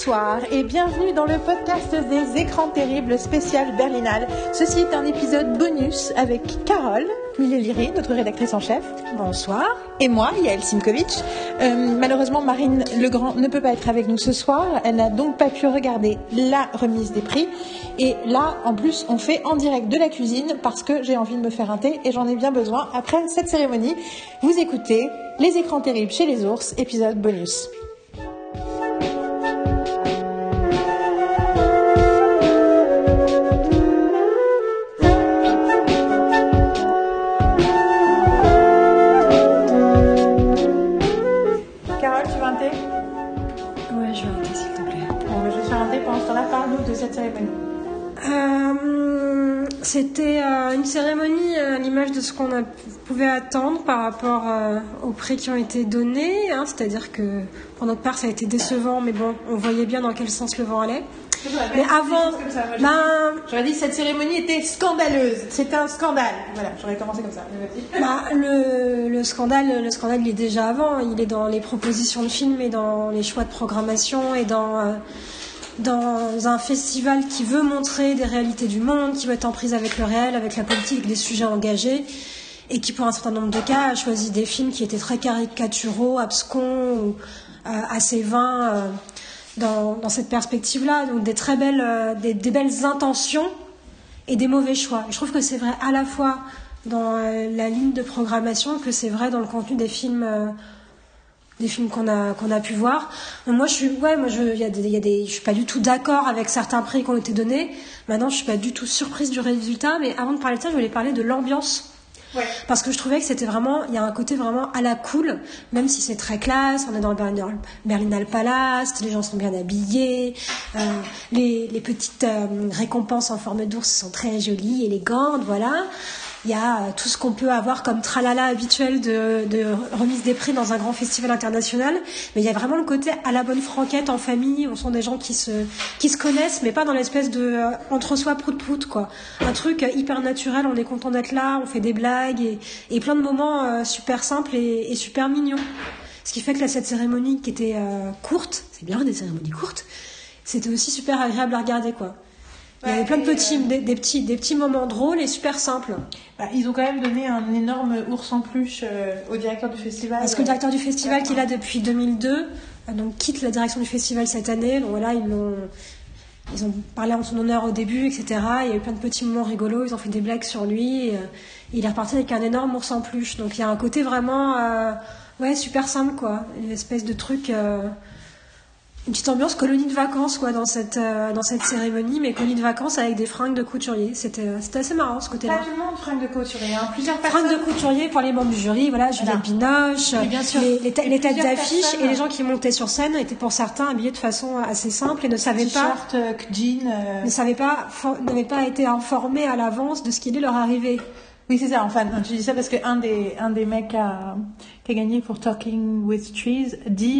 Bonsoir et bienvenue dans le podcast des écrans terribles spécial Berlinale. Ceci est un épisode bonus avec Carole Millet-Liri, notre rédactrice en chef. Bonsoir. Et moi, Yael Simkovic. Malheureusement, Marine Legrand ne peut pas être avec nous ce soir. Elle n'a donc pas pu regarder la remise des prix. Et là, en plus, on fait en direct de la cuisine parce que j'ai envie de me faire un thé et j'en ai bien besoin. Après cette cérémonie, vous écoutez Les écrans terribles chez les ours, épisode bonus. C'était une cérémonie à l'image de ce qu'on pouvait attendre par rapport aux prix qui ont été donnés, hein, c'est-à-dire que pour notre part ça a été décevant, mais bon, on voyait bien dans quel sens le vent allait. Mais avant, j'aurais dit que cette cérémonie était scandaleuse. C'était un scandale. Voilà, j'aurais commencé comme ça. Le scandale, il est déjà avant. Il est dans les propositions de films et dans les choix de programmation et dans un festival qui veut montrer des réalités du monde, qui veut être en prise avec le réel, avec la politique, avec des sujets engagés, et qui, pour un certain nombre de cas, a choisi des films qui étaient très caricaturaux, abscons, ou assez vains dans cette perspective-là. Donc des très belles, des belles intentions et des mauvais choix. Et je trouve que c'est vrai à la fois dans la ligne de programmation que c'est vrai dans le contenu des films qu'on a pu voir. Moi je suis pas du tout d'accord avec certains prix qui ont été donnés. Maintenant, je suis pas du tout surprise du résultat, mais avant de parler de ça, je voulais parler de l'ambiance. Ouais. Parce que je trouvais que c'était vraiment, il y a un côté vraiment à la cool, même si c'est très classe, on est dans le Berlinale Palace, les gens sont bien habillés, les petites récompenses en forme d'ours sont très jolies, élégantes, voilà. Il y a tout ce qu'on peut avoir comme tralala habituel de remise des prix dans un grand festival international. Mais il y a vraiment le côté à la bonne franquette en famille. On sont des gens qui se connaissent, mais pas dans l'espèce de entre-soi prout-prout, quoi. Un truc hyper naturel, on est content d'être là, on fait des blagues et plein de moments super simples et super mignons. Ce qui fait que cette cérémonie qui était courte, c'est bien des cérémonies courtes, c'était aussi super agréable à regarder, quoi. Il y avait plein de des petits moments drôles et super simples. Ils ont quand même donné un énorme ours en peluche au directeur du festival. Parce que le directeur du festival, qui est là depuis 2002, donc quitte la direction du festival cette année. Donc voilà, ils ont parlé en son honneur au début, etc. Il y a eu plein de petits moments rigolos. Ils ont fait des blagues sur lui. Et il est reparti avec un énorme ours en peluche. Donc il y a un côté vraiment, super simple, quoi. Une espèce de truc. Une petite ambiance colonie de vacances, quoi, dans cette cérémonie, mais colonie de vacances avec des fringues de couturier. C'était assez marrant, ce côté-là. Pas tout le monde fringues de couturier, hein. Plusieurs personnes. Fringues de couturier pour les membres du jury, voilà, Juliette Binoche, bien sûr. les têtes d'affiche et les gens qui montaient sur scène étaient pour certains habillés de façon assez simple et ne savaient pas. T-shirt, jean. N'avaient pas été informés à l'avance de ce qui allait leur arriver. Oui, c'est ça. Enfin, je dis ça parce que un des mecs qui a gagné pour Talking with Trees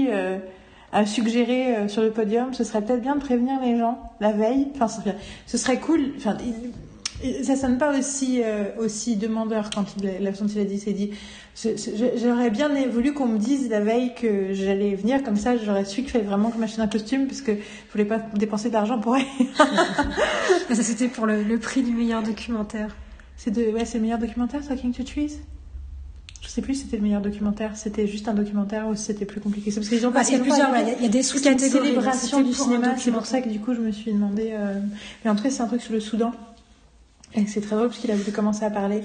a suggéré sur le podium, ce serait peut-être bien de prévenir les gens la veille. Enfin, ce serait cool. Enfin, ça sonne pas aussi demandeur quand il a dit. C'est dit. J'aurais bien voulu qu'on me dise la veille que j'allais venir, comme ça, j'aurais su qu'il fallait vraiment que m'achète un costume, parce que je voulais pas dépenser d'argent pour rien. Ça, c'était pour le prix du meilleur documentaire. C'est le meilleur documentaire, Talking to Trees. Je sais plus si c'était le meilleur documentaire, c'était juste un documentaire ou si c'était plus compliqué. C'est parce qu'ils ont il y a plusieurs, il y a des sous-catégories. C'est une célébration du cinéma, c'est pour ça que du coup je me suis demandé. Mais en tout cas, c'est un truc sur le Soudan. Et c'est très drôle parce qu'il a voulu commencer à parler.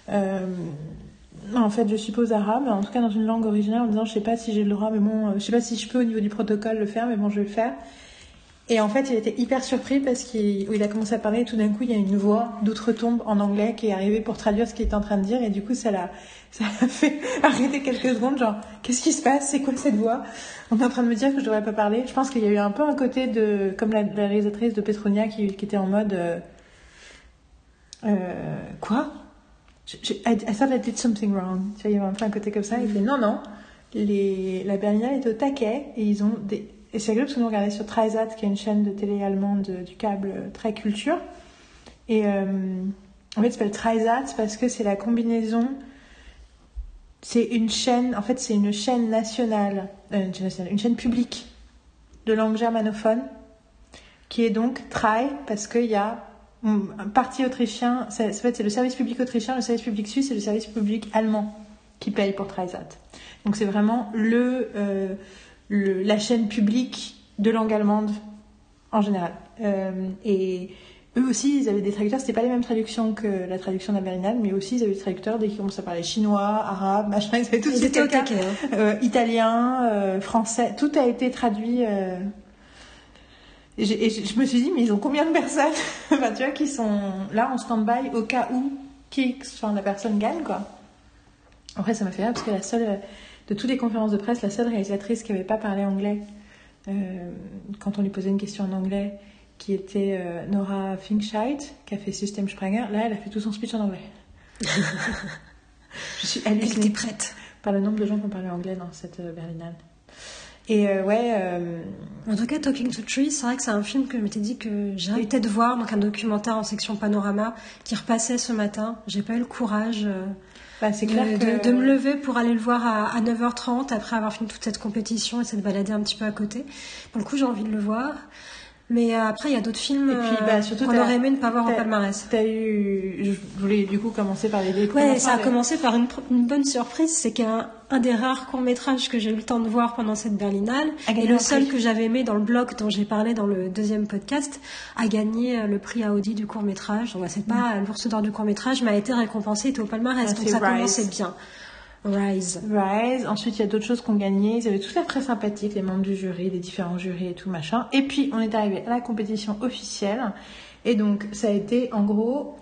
En fait, je suppose arabe, en tout cas dans une langue originale, en disant je sais pas si j'ai le droit, mais bon, je sais pas si je peux au niveau du protocole le faire, mais bon, je vais le faire. Et en fait, il était hyper surpris parce qu'il a commencé à parler et tout d'un coup, il y a une voix d'outre-tombe en anglais qui est arrivée pour traduire ce qu'il était en train de dire, et du coup, ça l'a fait arrêter quelques secondes, genre, qu'est-ce qui se passe? C'est quoi cette voix? On est en train de me dire que je devrais pas parler. Je pense qu'il y a eu un peu un côté comme la réalisatrice de Petronia qui était en mode, quoi? I thought I did something wrong. Tu vois, il y avait un peu un côté comme ça. Il fait non, la Berlinale est au taquet et ils ont et c'est rigolo parce que nous regardons sur Dreisat, qui est une chaîne de télé allemande du câble très culture. Et en fait, ça s'appelle Dreisat parce que c'est la combinaison. C'est une chaîne, en fait, c'est une chaîne nationale, une chaîne publique de langue germanophone, qui est donc TRAI, parce qu'il y a un parti autrichien, en fait, c'est le service public autrichien, le service public suisse et le service public allemand qui payent pour TRAISAT. Donc c'est vraiment la chaîne publique de langue allemande en général. Et eux aussi, ils avaient des traducteurs, c'était pas les mêmes traductions que la traduction de la Berlinale, mais aussi ils avaient des traducteurs dès qu'ils commençaient à parler chinois, arabe, machin, ils avaient tout de suite quelqu'un, italien, français, tout a été traduit. Et je me suis dit, mais ils ont combien de personnes enfin, tu vois, qui sont là en stand-by au cas où la personne gagne, quoi. Après, ça m'a fait rire parce que la seule, de toutes les conférences de presse, la seule réalisatrice qui n'avait pas parlé anglais, quand on lui posait une question en anglais, qui était Nora Finkscheid, qui a fait Systemsprenger, là, elle a fait tout son speech en anglais. Je suis hallucinée. Elle était prête. Par le nombre de gens qui ont parlé anglais dans cette Berlinale. Et En tout cas, Talking to Trees, c'est vrai que c'est un film que je m'étais dit que j'arrêtais de voir, donc un documentaire en section Panorama qui repassait ce matin. J'ai pas eu le courage c'est clair de me lever pour aller le voir à 9h30 après avoir fini toute cette compétition et s'être baladé un petit peu à côté. Pour le coup, j'ai envie de le voir. Mais après, il y a d'autres films surtout, qu'on aurait aimé ne pas voir en palmarès. Je voulais du coup commencer par les découvertes. Ouais, ça a commencé par une bonne surprise, c'est qu'un des rares courts-métrages que j'ai eu le temps de voir pendant cette Berlinale, et le seul que j'avais aimé dans le blog dont j'ai parlé dans le deuxième podcast, a gagné le prix Audi du court-métrage. Donc c'est pas l'ours d'or du court-métrage, mais a été récompensé, était au palmarès. Donc ça commençait bien. Rise. Ensuite, il y a d'autres choses qu'on gagnait. Ils avaient tout fait très sympathiques, les membres du jury, les différents jurys et tout machin. Et puis, on est arrivé à la compétition officielle. Et donc, ça a été, en gros,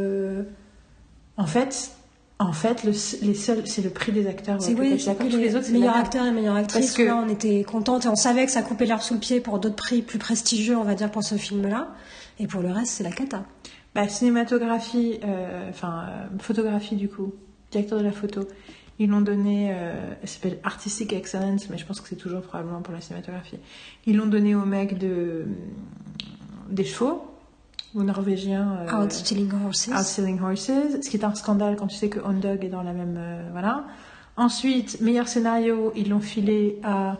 en fait, les seuls, c'est le prix des acteurs. C'est les autres, meilleurs acteurs et meilleures actrices. Parce que là, on était contentes et on savait que ça coupait l'herbe sous le pied pour d'autres prix plus prestigieux, on va dire, pour ce film-là. Et pour le reste, c'est la cata. Cinématographie, photographie du coup, directeur de la photo. Ils l'ont donné, elle s'appelle Artistic Excellence, mais je pense que c'est toujours probablement pour la cinématographie. Ils l'ont donné au mec des chevaux, au norvégien. Outstealing Horses. Outstealing Horses, ce qui est un scandale quand tu sais que Hound Dog est dans la même. Voilà. Ensuite, meilleur scénario, ils l'ont filé à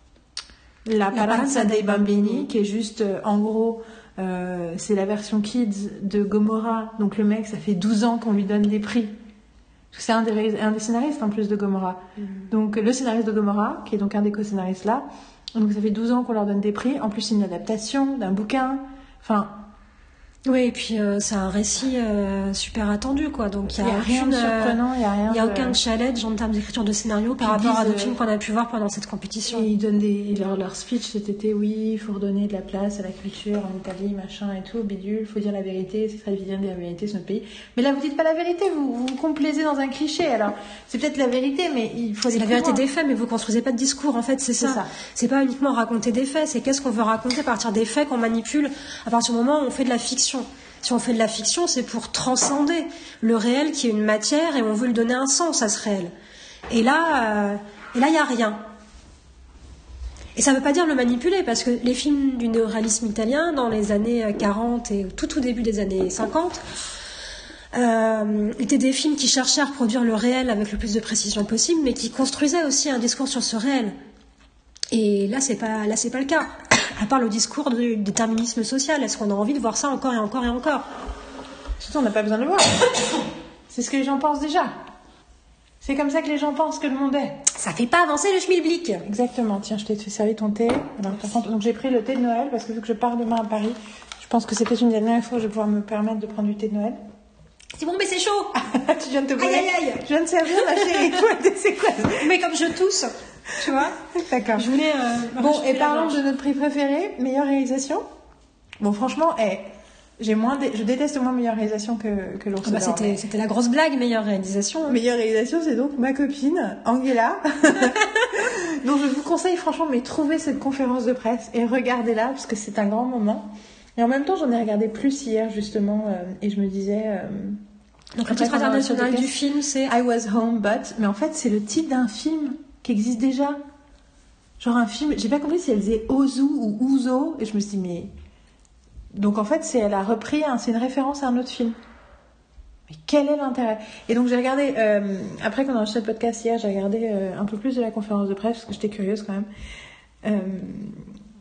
La Paranza dei Bambini, qui est juste, en gros, c'est la version kids de Gomorrah. Donc le mec, ça fait 12 ans qu'on lui donne des prix. C'est un des scénaristes en plus de Gomorrah. Donc le scénariste de Gomorrah, qui est donc un des co-scénaristes là, donc ça fait 12 ans qu'on leur donne des prix. En plus, c'est une adaptation d'un bouquin. Enfin. Oui, et puis c'est un récit super attendu, quoi. Donc il y a rien de surprenant, il y a aucun challenge en termes d'écriture de scénario par rapport à d'autres films qu'on a pu voir pendant cette compétition. Et ils donnent leur speech cet été. Oui, il faut redonner de la place à la culture en Italie, machin et tout, bidule. Il faut dire la vérité, c'est très difficile de dire la vérité sur notre pays. Mais là, vous dites pas la vérité, vous complaisez dans un cliché. Alors, c'est peut-être la vérité, mais il faut. C'est la vérité des faits, mais vous construisez pas de discours. En fait, c'est ça. C'est pas uniquement raconter des faits. C'est qu'est-ce qu'on veut raconter à partir des faits qu'on manipule à partir du moment où on fait de la fiction. Si on fait de la fiction, c'est pour transcender le réel qui est une matière et on veut lui donner un sens à ce réel. Et là, il y a rien. Et ça ne veut pas dire le manipuler, parce que les films du néoréalisme italien, dans les années 40 et tout début des années 50, étaient des films qui cherchaient à reproduire le réel avec le plus de précision possible, mais qui construisaient aussi un discours sur ce réel. Et là, c'est pas le cas. À part le discours du déterminisme social, est-ce qu'on a envie de voir ça encore et encore et encore ? Surtout, on n'a pas besoin de le voir. C'est ce que les gens pensent déjà. C'est comme ça que les gens pensent que le monde est. Ça fait pas avancer le schmilblick. Exactement. Tiens, je t'ai servi ton thé. Alors, par contre, donc j'ai pris le thé de Noël parce que vu que je pars demain à Paris, je pense que c'est peut-être une des dernières fois que je vais pouvoir me permettre de prendre du thé de Noël. C'est bon, mais c'est chaud. Tu viens de te brûler. Aïe. Je viens de servir, ma chérie. C'est quoi ça ? Mais comme je tousse, tu vois. D'accord. Je voulais. Bon, et parlons de notre prix préféré, meilleure réalisation. Bon, franchement, je déteste moins meilleure réalisation que l'Ours d'Or. C'était la grosse blague, meilleure réalisation. Hein. Meilleure réalisation, c'est donc ma copine, Angela. Donc je vous conseille franchement, mais trouvez cette conférence de presse et regardez-la, parce que c'est un grand moment. Et en même temps, j'en ai regardé plus hier, justement, et je me disais... donc le titre international du film, c'est I Was Home But... Mais en fait, c'est le titre d'un film qui existe déjà. Genre un film... J'ai pas compris si elle disait Ozu ou Ouzo, et je me suis dit, mais... Donc en fait, elle a repris, c'est une référence à un autre film. Mais quel est l'intérêt ? Et donc j'ai regardé, après qu'on a enregistré le podcast hier, j'ai regardé un peu plus de la conférence de presse, parce que j'étais curieuse quand même.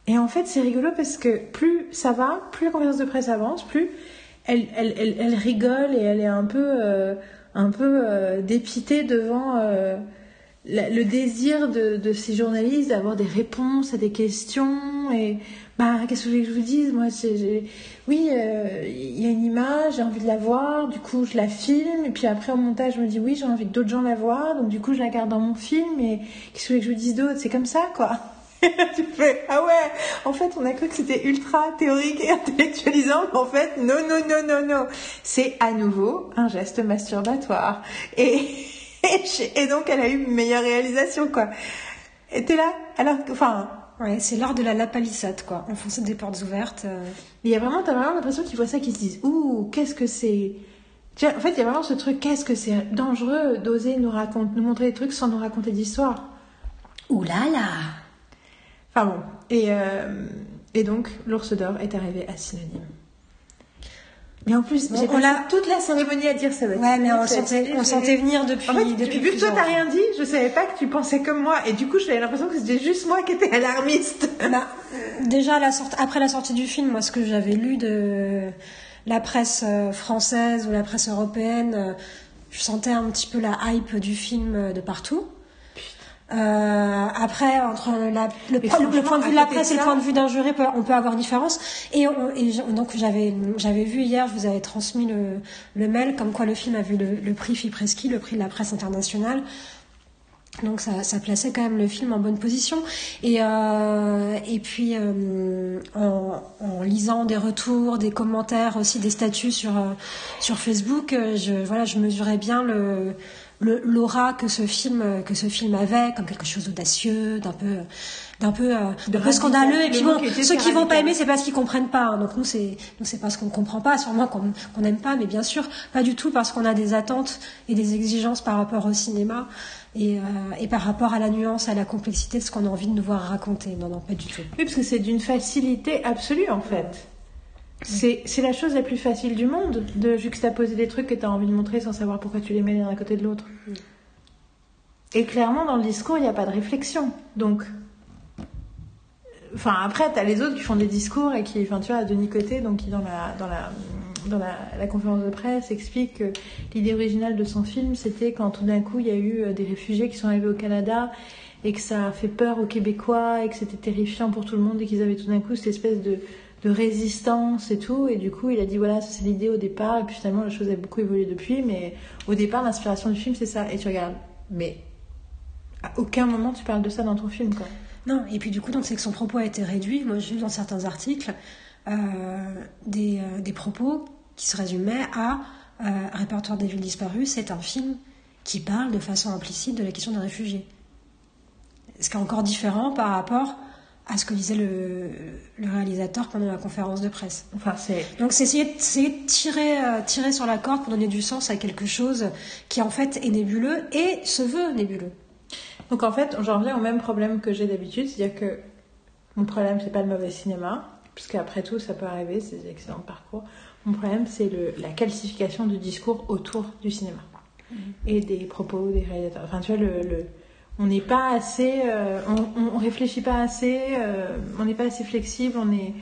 Et en fait, c'est rigolo parce que plus ça va, plus la conférence de presse avance, plus elle rigole et elle est un peu dépitée devant le désir de ces journalistes d'avoir des réponses à des questions. Et qu'est-ce que vous voulez que je vous dise? Moi, oui, il y a une image, j'ai envie de la voir, du coup je la filme, et puis après au montage je me dis oui, j'ai envie que d'autres gens la voient, donc du coup je la garde dans mon film, et qu'est-ce que vous voulez que je vous dise d'autre? C'est comme ça, quoi. Tu fais, ah ouais, en fait on a cru que c'était ultra théorique et intellectualisant, mais en fait non, c'est à nouveau un geste masturbatoire, et donc elle a eu une meilleure réalisation, quoi. Et t'es là, alors enfin ouais, c'est l'art de la lapalissade, quoi, enfoncer des portes ouvertes. T'as vraiment l'impression qu'ils voient ça, qu'ils se disent ouh, qu'est-ce que c'est. Tu vois, en fait il y a vraiment ce truc, qu'est-ce que c'est dangereux d'oser nous montrer des trucs sans nous raconter d'histoire. Ouh là là. Enfin bon, et donc l'ours d'or est arrivé à Synonyme. Mais en plus, j'ai passé toute la cérémonie à dire ça. Ouais, mais on sentait venir depuis. En fait, vu que toi t'as rien dit, je savais pas que tu pensais comme moi, et du coup j'avais l'impression que c'était juste moi qui étais alarmiste. Déjà après la sortie du film, moi ce que j'avais lu de la presse française ou la presse européenne, je sentais un petit peu la hype du film de partout. Après, entre le point de vue de la presse et le point de vue d'un jury, on peut avoir une différence. Donc j'avais vu hier, je vous avais transmis le mail, comme quoi le film a vu le prix Fipreschi, le prix de la presse internationale. Donc ça plaçait quand même le film en bonne position. Et puis en lisant des retours, des commentaires, aussi des statuts sur Facebook, je mesurais bien l'aura que ce film avait, comme quelque chose d'audacieux, d'un peu scandaleux. Et puis bon, ceux qui vont pas aimer, c'est parce qu'ils comprennent pas, hein. Donc nous c'est parce qu'on comprend pas, sûrement qu'on n'aime pas, mais bien sûr pas du tout parce qu'on a des attentes et des exigences par rapport au cinéma et par rapport à la nuance, à la complexité de ce qu'on a envie de nous voir raconter. Non, pas du tout. Oui, parce que c'est d'une facilité absolue, en fait. C'est la chose la plus facile du monde, de juxtaposer des trucs que tu as envie de montrer sans savoir pourquoi tu les mets l'un à côté de l'autre. Et clairement, dans le discours, il n'y a pas de réflexion. Donc, enfin, après, tu as les autres qui font des discours et qui, enfin, tu vois, Denis Coté, donc qui dans la conférence de presse explique que l'idée originale de son film, c'était quand tout d'un coup, il y a eu des réfugiés qui sont arrivés au Canada et que ça a fait peur aux Québécois et que c'était terrifiant pour tout le monde et qu'ils avaient tout d'un coup cette espèce de résistance et tout, et du coup il a dit voilà, ça c'est l'idée au départ, et puis finalement la chose a beaucoup évolué depuis, mais au départ l'inspiration du film c'est ça. Et tu regardes, mais à aucun moment tu parles de ça dans ton film, quoi. Non, et puis du coup donc c'est que son propos a été réduit. Moi j'ai lu dans certains articles des propos qui se résumaient à Répertoire des villes disparues, c'est un film qui parle de façon implicite de la question des réfugiés, ce qui est encore différent par rapport à ce que disait le réalisateur pendant la conférence de presse. Enfin, donc c'est essayer de tirer sur la corde pour donner du sens à quelque chose qui en fait est nébuleux et se veut nébuleux. Donc en fait, j'en reviens au même problème que j'ai d'habitude, c'est-à-dire que mon problème c'est pas le mauvais cinéma, puisque après tout ça peut arriver, c'est des excellents parcours. Mon problème c'est la calcification du discours autour du cinéma et des propos des réalisateurs. Enfin, tu vois, on n'est pas assez, on réfléchit pas assez, on n'est pas assez flexible, on est,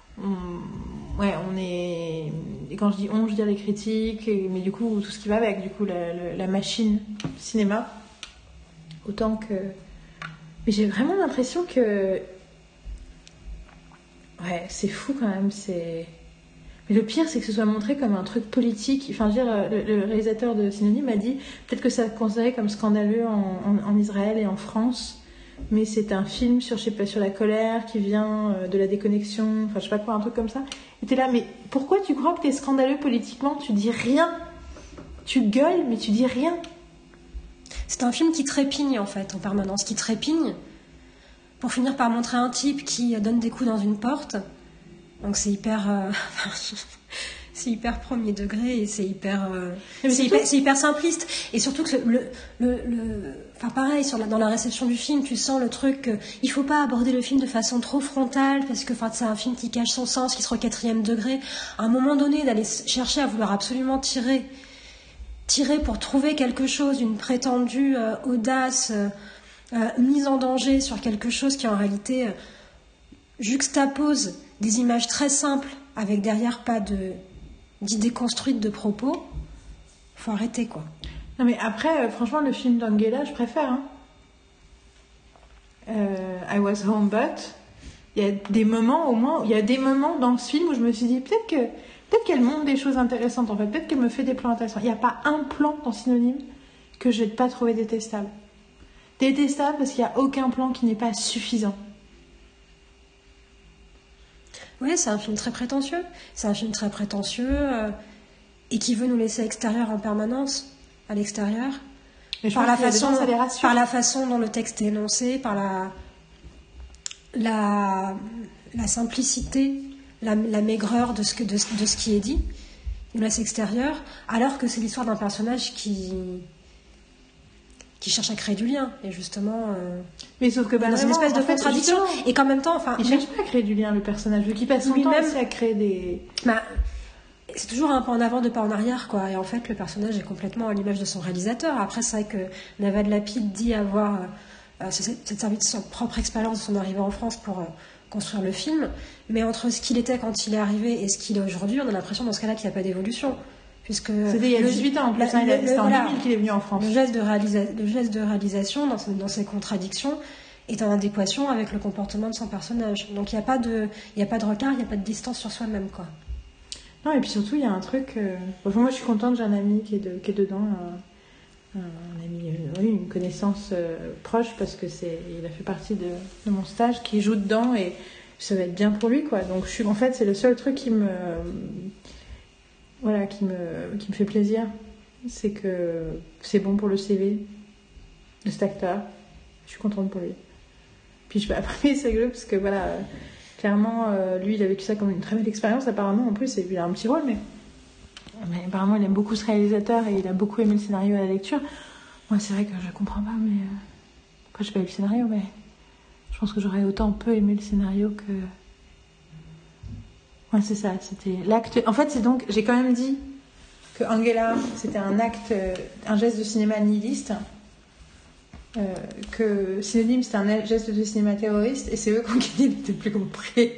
et quand je dis je veux dire les critiques, mais du coup tout ce qui va avec, du coup la machine cinéma, autant que, mais j'ai vraiment l'impression que, ouais, c'est fou quand même, mais le pire, c'est que ce soit montré comme un truc politique. Enfin, je veux dire, le réalisateur de Synonyme a dit peut-être que ça est considéré comme scandaleux en Israël et en France, mais c'est un film sur la colère qui vient de la déconnexion, enfin, je sais pas quoi, un truc comme ça. Et t'es là, mais pourquoi tu crois que t'es scandaleux politiquement? Tu dis rien. Tu gueules, mais tu dis rien. C'est un film qui trépigne, en fait, en permanence, qui trépigne pour finir par montrer un type qui donne des coups dans une porte. Donc c'est hyper premier degré et c'est hyper simpliste, et surtout que enfin pareil dans la réception du film, tu sens le truc il faut pas aborder le film de façon trop frontale parce que c'est un film qui cache son sens, qui sera au 4e degré. À un moment donné, d'aller chercher à vouloir absolument tirer pour trouver quelque chose, une prétendue audace, mise en danger sur quelque chose qui en réalité juxtapose des images très simples avec derrière pas d'idées construites de propos, faut arrêter quoi. Non mais après, franchement, le film d'Angela, je préfère. Hein. I Was Home But. Il y a des moments, au moins, il y a des moments dans ce film où je me suis dit peut-être qu'elle montre des choses intéressantes en fait, peut-être qu'elle me fait des plans intéressants. Il n'y a pas un plan dans Synonyme que je n'ai pas trouvé détestable. Détestable parce qu'il n'y a aucun plan qui n'est pas suffisant. Ouais, c'est un film très prétentieux. C'est un film très prétentieux et qui veut nous laisser extérieurs en permanence, à l'extérieur. Par la façon dont le texte est énoncé, par la simplicité, la maigreur de ce qui est dit, nous laisse extérieur, alors que c'est l'histoire d'un personnage qui cherche à créer du lien, et justement mais sauf que dans une espèce de contradiction, et qu'en même temps il cherche pas à créer du lien, le personnage, vu qu'il passe son temps aussi à créer des... c'est toujours un pas en avant, deux pas en arrière, quoi. Et en fait, le personnage est complètement à l'image de son réalisateur. Après, c'est vrai que Navad Lapid dit avoir cette servi de sa propre expérience de son arrivée en France pour construire le film. Mais entre ce qu'il était quand il est arrivé et ce qu'il est aujourd'hui, on a l'impression dans ce cas-là qu'il n'y a pas d'évolution. Puisque c'était il y a 18 ans en plus, c'était en 2000 qu'il est venu en France. Le geste de réalisation, dans ses contradictions, est en adéquation avec le comportement de son personnage. Donc il n'y a pas de retard, il n'y a pas de distance sur soi-même, quoi. Non, et puis surtout, il y a un truc... Enfin, moi, je suis contente, j'ai un ami qui est dedans, un ami, une connaissance proche, parce que il a fait partie de mon stage, qui joue dedans, et ça va être bien pour lui, quoi. Donc, en fait, c'est le seul truc qui me fait plaisir. C'est que c'est bon pour le CV de cet acteur. Je suis contente pour lui. Puis, après, c'est rigolo, parce que, voilà... Clairement, lui, il a vécu ça comme une très belle expérience. Apparemment, en plus, il a un petit rôle, mais apparemment, il aime beaucoup ce réalisateur et il a beaucoup aimé le scénario à la lecture. Moi, c'est vrai que je comprends pas, mais... Après, je n'ai pas lu le scénario, mais je pense que j'aurais autant peu aimé le scénario que... Ouais, c'est ça, c'était l'acte... En fait, c'est donc... J'ai quand même dit que Angela, c'était un geste de cinéma nihiliste, que Synonyme, c'était un geste de cinéma terroriste, et c'est eux qui ont gagné, n'étaient plus compris.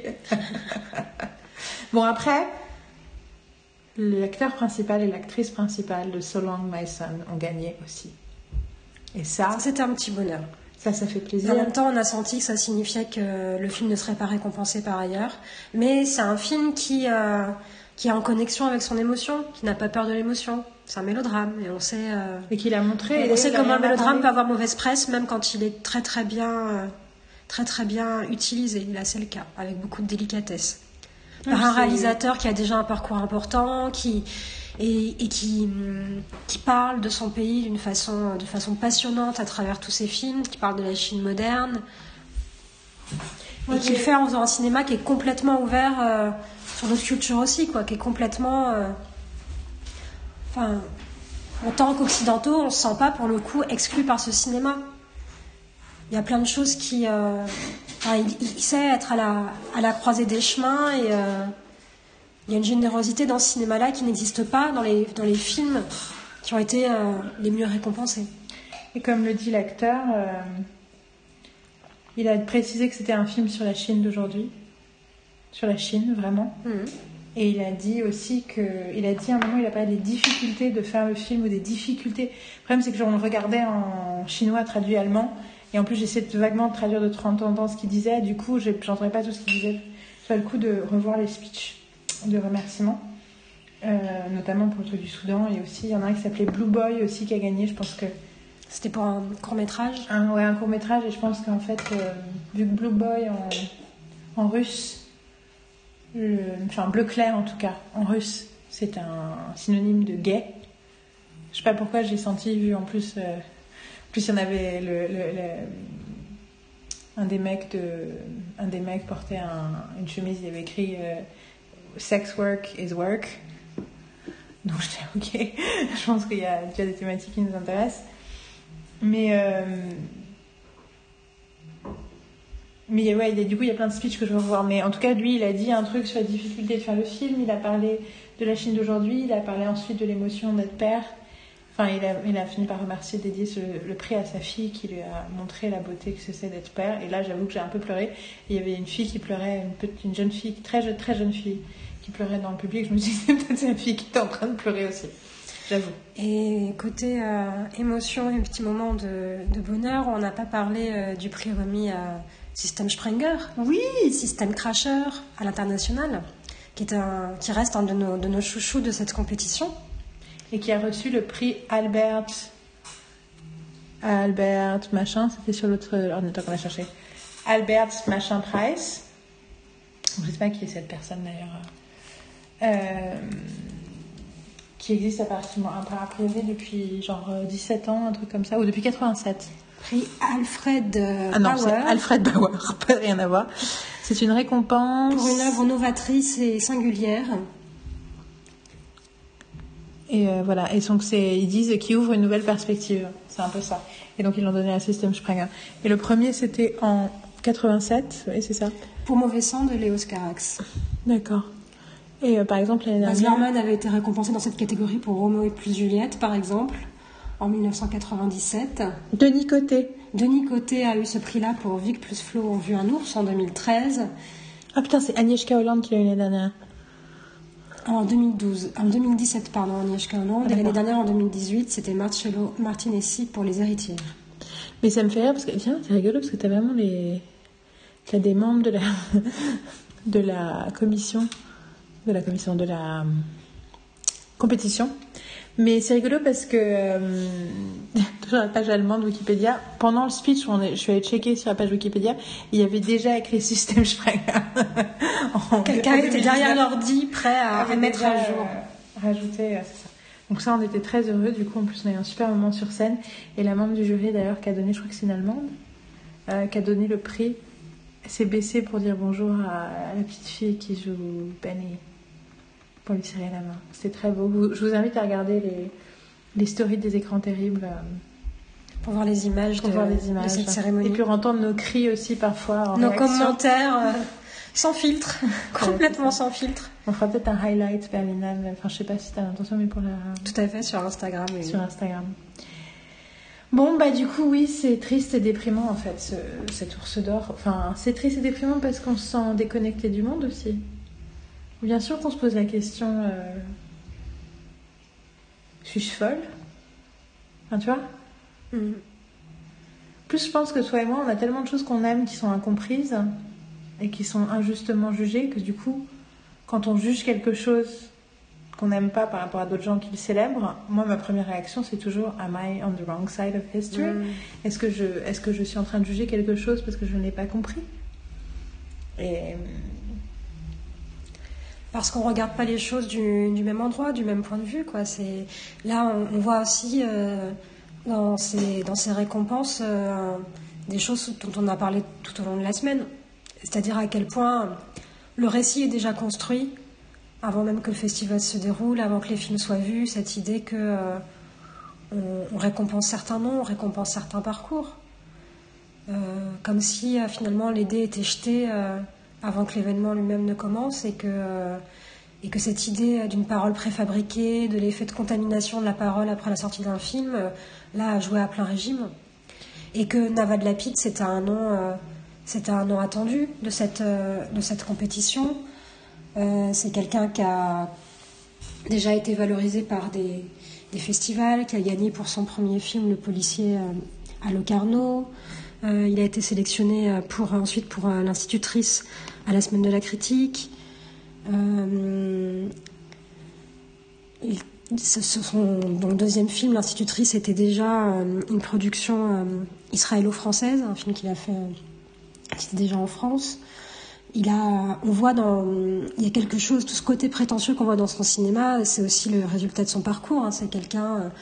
Bon, après, l'acteur principal et l'actrice principale de So Long My Son ont gagné aussi. Et ça... C'était un petit bonheur. Ça fait plaisir. En même temps, on a senti que ça signifiait que le film ne serait pas récompensé par ailleurs. Mais c'est un film qui est en connexion avec son émotion, qui n'a pas peur de l'émotion. C'est un mélodrame, et on sait... et qu'il a montré... On sait comment un mélodrame peut avoir mauvaise presse, même quand il est très très bien utilisé. Là, c'est le cas, avec beaucoup de délicatesse. Par un réalisateur qui a déjà un parcours important, qui parle de son pays de façon passionnante à travers tous ses films, qui parle de la Chine moderne, et qui le fait en faisant un cinéma qui est complètement ouvert sur notre culture aussi, quoi, qui est complètement... en tant qu'occidentaux, on ne se sent pas, pour le coup, exclu par ce cinéma. Il y a plein de choses qui... il sait être à la croisée des chemins, et il y a une générosité dans ce cinéma-là qui n'existe pas dans les films qui ont été les mieux récompensés. Et comme le dit l'acteur, il a précisé que c'était un film sur la Chine d'aujourd'hui. Sur la Chine, vraiment. Mmh. Et il a dit aussi à un moment, il a parlé des difficultés de faire le film, ou des difficultés. Le problème, c'est que on le regardait en chinois traduit allemand, et en plus j'essayais vaguement de traduire de 30 ans ce qu'il disait, du coup j'entendais pas tout ce qu'il disait. J'ai le coup de revoir les speeches de remerciements, notamment pour le truc du Soudan, et aussi il y en a un qui s'appelait Blue Boy aussi, qui a gagné, je pense que... C'était pour un court-métrage. Un court-métrage, et je pense qu'en fait, vu que Blue Boy en russe, bleu clair en tout cas, en russe, c'est un synonyme de gay. Je sais pas pourquoi j'ai senti, vu en plus, il y en avait un des mecs portait une chemise, il avait écrit sex work is work. Donc j'étais ok, je pense qu'il y a déjà des thématiques qui nous intéressent. Mais ouais, du coup, il y a plein de speeches que je veux revoir. Mais en tout cas, lui, il a dit un truc sur la difficulté de faire le film. Il a parlé de la Chine d'aujourd'hui. Il a parlé ensuite de l'émotion d'être père. Enfin, il a fini par remercier, dédier le prix à sa fille qui lui a montré la beauté que c'est d'être père. Et là, j'avoue que j'ai un peu pleuré. Et il y avait une fille qui pleurait, une jeune fille, très jeune fille, qui pleurait dans le public. Je me suis dit, c'est peut-être cette fille qui était en train de pleurer aussi. J'avoue. Et côté émotion et petit moment de bonheur, on n'a pas parlé du prix remis à System Sprenger. Oui, System Crasher à l'international, qui reste un de nos chouchous de cette compétition. Et qui a reçu le prix Albert machin, c'était sur l'autre ordinateur qu'on a cherché. Albert machin Price. Je ne sais pas qui est cette personne d'ailleurs. Qui existe apparemment a priori depuis genre 17 ans, un truc comme ça, ou depuis 87. Prix Alfred Bauer. Ah non, c'est Alfred Bauer, pas rien à voir. C'est une récompense pour une œuvre novatrice et singulière. Et voilà, et donc ils disent qu'ils ouvrent une nouvelle perspective, c'est un peu ça. Et donc ils l'ont donné à System Sprenger. Et le premier c'était en 87, oui c'est ça. Pour Mauvais sang de Léos Carax. D'accord. Et par exemple l'année Baz dernière... Luhrmann avait été récompensé dans cette catégorie pour Roméo et plus Juliette par exemple, en 1997. Denis Coté a eu ce prix-là pour Vic plus Flo ont vu un ours en 2013. Ah putain, c'est Agnieszka Holland qui l'a eu l'année dernière. En 2017, Agnieszka Holland. Et l'année dernière, en 2018, c'était Marcello Martinezzi pour Les Héritières. Mais ça me fait rire parce que, tiens, c'est rigolo parce que t'as vraiment t'as des membres de la commission, de la compétition. Mais c'est rigolo parce que, sur la page allemande Wikipédia, pendant le speech, je suis allée checker sur la page Wikipédia, il y avait déjà écrit System Sprenger. Quelqu'un était derrière l'ordi, prêt à remettre à jour. Rajouter, c'est ça. Donc ça, on était très heureux. Du coup, en plus, on a eu un super moment sur scène. Et la membre du jury, d'ailleurs, qui a donné, je crois que c'est une Allemande, qui a donné le prix, s'est baissée pour dire bonjour à la petite fille qui joue Penny, pour lui serrer la main. C'était très beau. Je vous invite à regarder les stories des écrans terribles. Pour voir les images de cette cérémonie. Et puis entendre nos cris aussi parfois. Nos commentaires sans filtre, complètement sans filtre. On fera peut-être un highlight Berlinale. Enfin, je sais pas si tu as l'intention, mais pour la... Tout à fait, sur Instagram. Oui. Sur Instagram. Bon, bah du coup, oui, c'est triste et déprimant en fait, cet ours d'or. Enfin, c'est triste et déprimant parce qu'on se sent déconnecté du monde aussi. Bien sûr qu'on se pose la question suis-je folle? Enfin, tu vois? Plus je pense que toi et moi, on a tellement de choses qu'on aime qui sont incomprises et qui sont injustement jugées que du coup, quand on juge quelque chose qu'on n'aime pas par rapport à d'autres gens qui le célèbrent, moi, ma première réaction, c'est toujours Am I on the wrong side of history? Est-ce que je suis en train de juger quelque chose parce que je ne l'ai pas compris? Et... Parce qu'on ne regarde pas les choses du même endroit, du même point de vue, quoi. Là, on voit aussi dans ces récompenses des choses dont on a parlé tout au long de la semaine. C'est-à-dire à quel point le récit est déjà construit avant même que le festival se déroule, avant que les films soient vus, cette idée que on récompense certains noms, on récompense certains parcours. Comme si finalement les dés étaient jetés avant que l'événement lui-même ne commence et que cette idée d'une parole préfabriquée, de l'effet de contamination de la parole après la sortie d'un film, là a joué à plein régime. Et que Navad Lapid, c'était un nom attendu de cette compétition. C'est quelqu'un qui a déjà été valorisé par des festivals, qui a gagné pour son premier film Le policier à Locarno. Il a été sélectionné ensuite pour l'institutrice à la Semaine de la critique. Son deuxième film, L'Institutrice, était déjà une production israélo-française, un film qu'il a fait qui était déjà en France. Il y a quelque chose, tout ce côté prétentieux qu'on voit dans son cinéma, c'est aussi le résultat de son parcours. C'est quelqu'un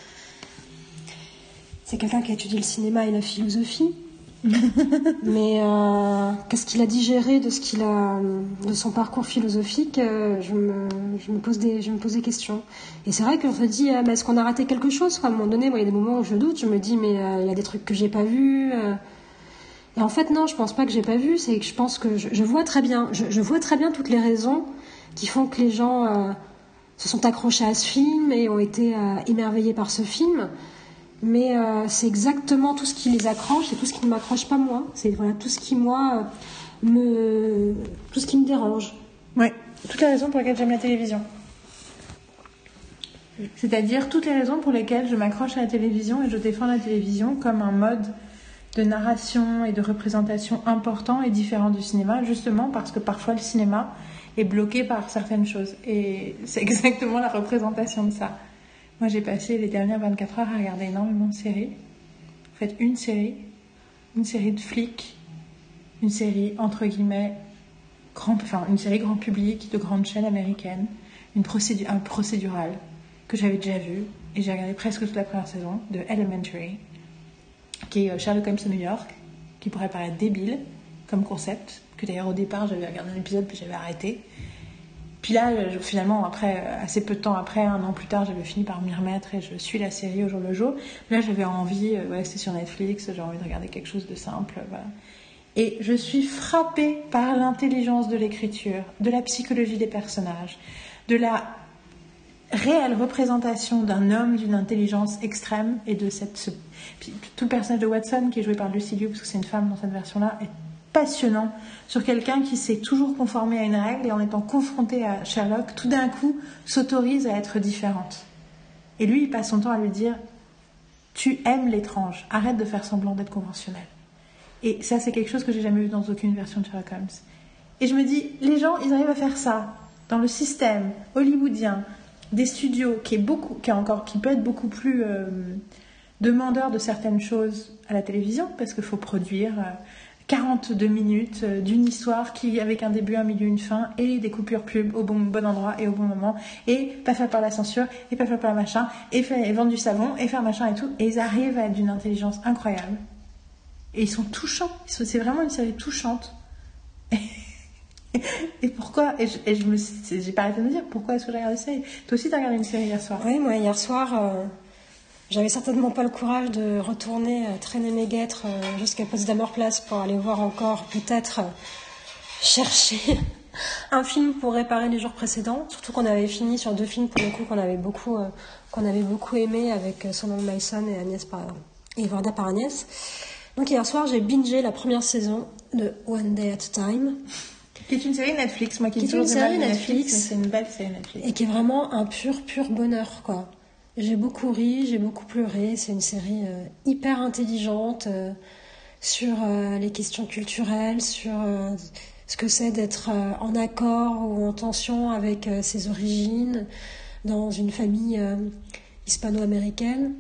qui a étudié le cinéma et la philosophie. Mais qu'est-ce qu'il a digéré de son parcours philosophique, je me pose des questions. Et c'est vrai qu'on se dit mais est-ce qu'on a raté quelque chose, quoi. À un moment donné, moi, il y a des moments où je doute, je me dis mais il y a des trucs que j'ai pas vus. Et en fait non, je pense pas que j'ai pas vu, c'est que je pense que je vois très bien toutes les raisons qui font que les gens se sont accrochés à ce film et ont été émerveillés par ce film. Mais c'est exactement tout ce qui les accroche et tout ce qui ne m'accroche pas moi. C'est voilà, tout ce qui, moi, tout ce qui me dérange. Ouais, toutes les raisons pour lesquelles j'aime la télévision. C'est-à-dire toutes les raisons pour lesquelles je m'accroche à la télévision et je défends la télévision comme un mode de narration et de représentation important et différent du cinéma, justement parce que parfois le cinéma est bloqué par certaines choses. Et c'est exactement la représentation de ça. Moi, j'ai passé les dernières 24 heures à regarder énormément de séries. En fait, une série de flics, une série, entre guillemets, une série grand public de grandes chaînes américaines, un procédural que j'avais déjà vu, et j'ai regardé presque toute la première saison de Elementary, qui est Sherlock Holmes de New York, qui pourrait paraître débile comme concept, que d'ailleurs au départ j'avais regardé un épisode puis j'avais arrêté. Puis là, finalement, après, assez peu de temps après, 1 an plus tard, j'avais fini par m'y remettre et je suis la série au jour le jour. Là, j'avais envie, c'était sur Netflix, j'ai envie de regarder quelque chose de simple, voilà. Et je suis frappée par l'intelligence de l'écriture, de la psychologie des personnages, de la réelle représentation d'un homme d'une intelligence extrême et de Puis, tout le personnage de Watson qui est joué par Lucy Liu, parce que c'est une femme dans cette version-là, est passionnant sur quelqu'un qui s'est toujours conformé à une règle et en étant confronté à Sherlock, tout d'un coup s'autorise à être différente. Et lui, il passe son temps à lui dire « Tu aimes l'étrange, arrête de faire semblant d'être conventionnel. » Et ça, c'est quelque chose que j'ai jamais vu dans aucune version de Sherlock Holmes. Et je me dis, les gens, ils arrivent à faire ça dans le système hollywoodien des studios qui peut être beaucoup plus demandeur de certaines choses à la télévision, parce qu'il faut produire 42 minutes d'une histoire qui, avec un début, un milieu, une fin, et des coupures pub au bon endroit et au bon moment, et pas faire par la censure, et pas faire par le machin, et vendre du savon, et faire machin et tout. Et ils arrivent à être d'une intelligence incroyable. Et ils sont touchants. C'est vraiment une série touchante. Et pourquoi j'ai pas arrêté de me dire pourquoi est-ce que j'ai regardé ça. Toi aussi, t'as regardé une série hier soir? Oui, moi, hier soir, j'avais certainement pas le courage de retourner traîner mes guêtres jusqu'à Potsdamer Place pour aller voir encore, peut-être, chercher un film pour réparer les jours précédents. Surtout qu'on avait fini sur 2 films, pour le coup, qu'on avait beaucoup aimé avec Sonal Mason et Varda par Agnès. Donc hier soir, j'ai bingé la première saison de One Day at a Time. Qui est une série Netflix, moi qui est une série Netflix. C'est une belle série Netflix. Et qui est vraiment un pur bonheur, quoi. J'ai beaucoup ri, j'ai beaucoup pleuré. C'est une série hyper intelligente sur les questions culturelles, sur ce que c'est d'être en accord ou en tension avec ses origines dans une famille hispano-américaine.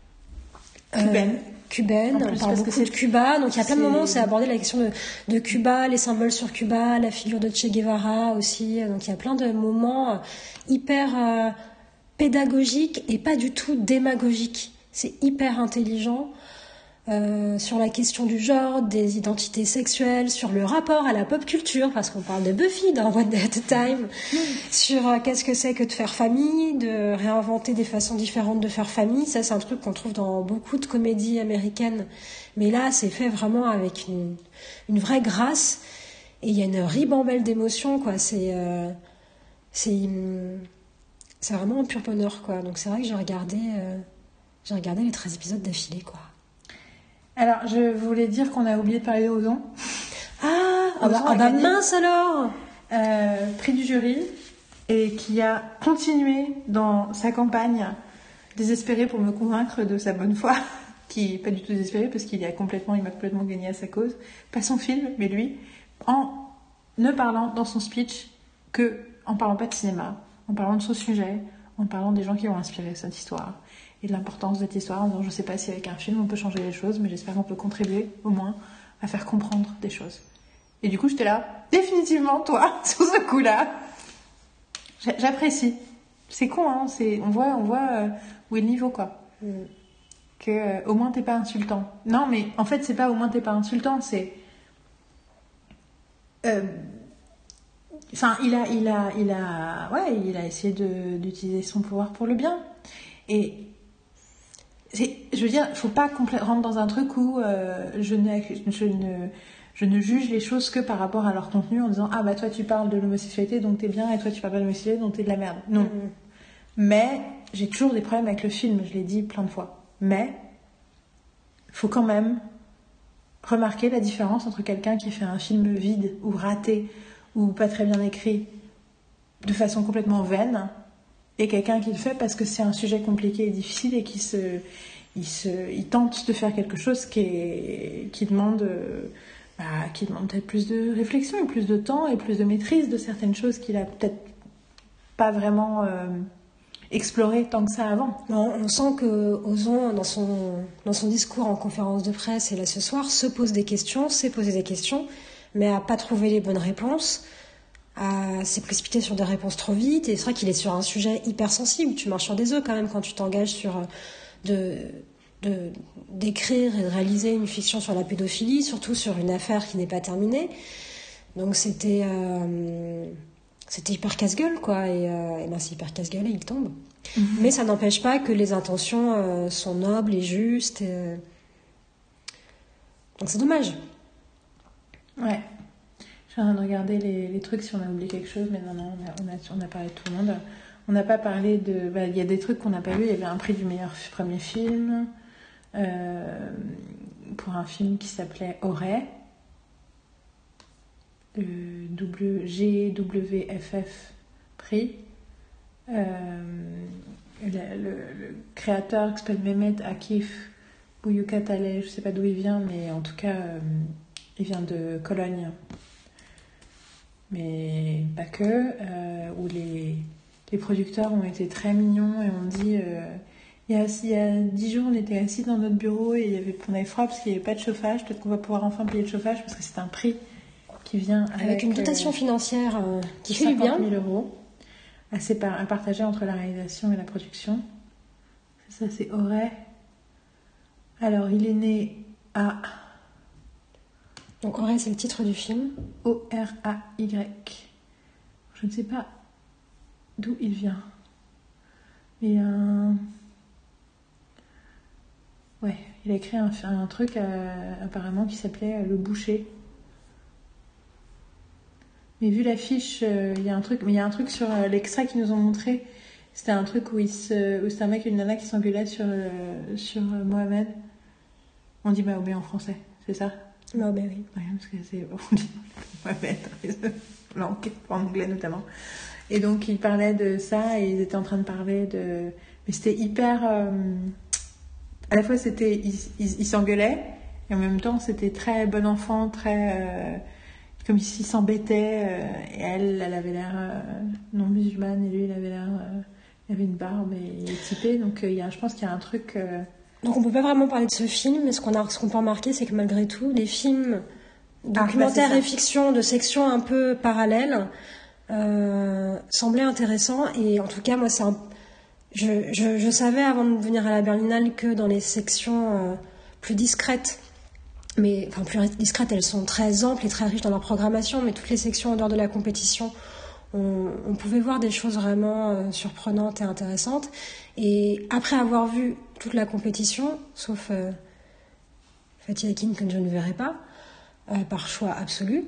Cubaine, on parle beaucoup de Cuba, donc il y a plein de moments où c'est abordé la question de Cuba, les symboles sur Cuba, la figure de Che Guevara aussi, donc il y a plein de moments hyper pédagogiques et pas du tout démagogiques. C'est hyper intelligent sur la question du genre, des identités sexuelles, sur le rapport à la pop culture, parce qu'on parle de Buffy dans One Day at a Time, sur qu'est-ce que c'est que de faire famille, de réinventer des façons différentes de faire famille. Ça, c'est un truc qu'on trouve dans beaucoup de comédies américaines, mais là, c'est fait vraiment avec une vraie grâce, et il y a une ribambelle d'émotions, quoi. C'est vraiment un pur bonheur, quoi. Donc c'est vrai que j'ai regardé les 13 épisodes d'affilée, quoi. Alors, je voulais dire qu'on a oublié de parler d'Ozon. Mince alors prix du jury, et qui a continué dans sa campagne désespéré pour me convaincre de sa bonne foi, qui est pas du tout désespéré parce qu'il m'a complètement gagné à sa cause. Pas son film, mais lui, en ne parlant dans son speech que en parlant pas de cinéma, en parlant de son sujet, en parlant des gens qui ont inspiré cette histoire et de l'importance de cette histoire, en disant je sais pas si avec un film on peut changer les choses, mais j'espère qu'on peut contribuer au moins à faire comprendre des choses. Et du coup j'étais là, définitivement toi, sur ce coup-là, j'apprécie. C'est con, hein, on voit où est le niveau, quoi. Que au moins t'es pas insultant. Non, mais en fait c'est pas au moins t'es pas insultant, c'est enfin il a essayé d'utiliser son pouvoir pour le bien. Et je veux dire, faut pas rentrer dans un truc où je ne juge les choses que par rapport à leur contenu en disant ah bah toi tu parles de l'homosexualité donc t'es bien et toi tu parles pas de l'homosexualité donc t'es de la merde. Non. Mais j'ai toujours des problèmes avec le film, je l'ai dit plein de fois. Mais il faut quand même remarquer la différence entre quelqu'un qui fait un film vide ou raté ou pas très bien écrit de façon complètement vaine et quelqu'un qui le fait parce que c'est un sujet compliqué et difficile et il tente de faire quelque chose qui demande peut-être plus de réflexion et plus de temps et plus de maîtrise de certaines choses qu'il a peut-être pas vraiment exploré tant que ça avant. On sent que Ozon, dans son discours en conférence de presse et là ce soir, se pose des questions, s'est posé des questions, mais a pas trouvé les bonnes réponses, s'est précipité sur des réponses trop vite. Et c'est vrai qu'il est sur un sujet hyper sensible. Tu marches sur des œufs quand même quand tu t'engages sur d'écrire et de réaliser une fiction sur la pédophilie, surtout sur une affaire qui n'est pas terminée. Donc c'était hyper casse-gueule, quoi. Et ben c'est hyper casse-gueule et il tombe. Mm-hmm. Mais ça n'empêche pas que les intentions sont nobles et justes. Donc c'est dommage. Ouais. Je suis en train de regarder les trucs si on a oublié quelque chose, mais non, on a parlé de tout le monde. On n'a pas parlé de... il y a des trucs qu'on n'a pas vu. Il y avait un prix du meilleur premier film pour un film qui s'appelait Auray. GWFF prix. Le créateur qui s'appelle Mehmet Akif Buyukatale, je sais pas d'où il vient, mais en tout cas il vient de Cologne, mais pas que, où les producteurs ont été très mignons et ont dit il y a 10 jours on était assis dans notre bureau et on avait froid parce qu'il n'y avait pas de chauffage, peut-être qu'on va pouvoir enfin payer le chauffage parce que c'est un prix qui vient avec une dotation financière qui fait du bien. 50 000 euros à partager entre la réalisation et la production. Ça, c'est Auray. Alors, il est né à... Donc, Auray, c'est le titre du film. Oray. Je ne sais pas d'où il vient. Mais ouais, il a écrit un truc apparemment qui s'appelait Le Boucher. Mais vu l'affiche, il y a un truc sur l'extrait qu'ils nous ont montré. C'était un truc où c'était un mec et une nana qui s'engueulaient sur Mohamed. On dit Mahomet en français, c'est ça? Mahomet, oui. Ouais, parce que on dit Mohamed en anglais notamment. Et donc ils parlaient de ça et ils étaient en train de parler de... Mais c'était hyper... À la fois ils s'engueulaient et en même temps c'était très bon enfant, très... comme s'il s'embêtait, et elle avait l'air non musulmane, et lui, il avait l'air... il avait une barbe et il est typé, donc je pense qu'il y a un truc... Donc on peut pas vraiment parler de ce film, mais ce qu'on peut remarquer, c'est que malgré tout, les films documentaires et fiction de sections un peu parallèles semblaient intéressants, et en tout cas, moi, je savais avant de venir à la Berlinale que dans les sections plus discrètes, mais enfin plus discrètes, elles sont très amples et très riches dans leur programmation, mais toutes les sections en dehors de la compétition, on pouvait voir des choses vraiment surprenantes et intéressantes. Et après avoir vu toute la compétition, sauf Fatih Akin que je ne verrai pas, par choix absolu,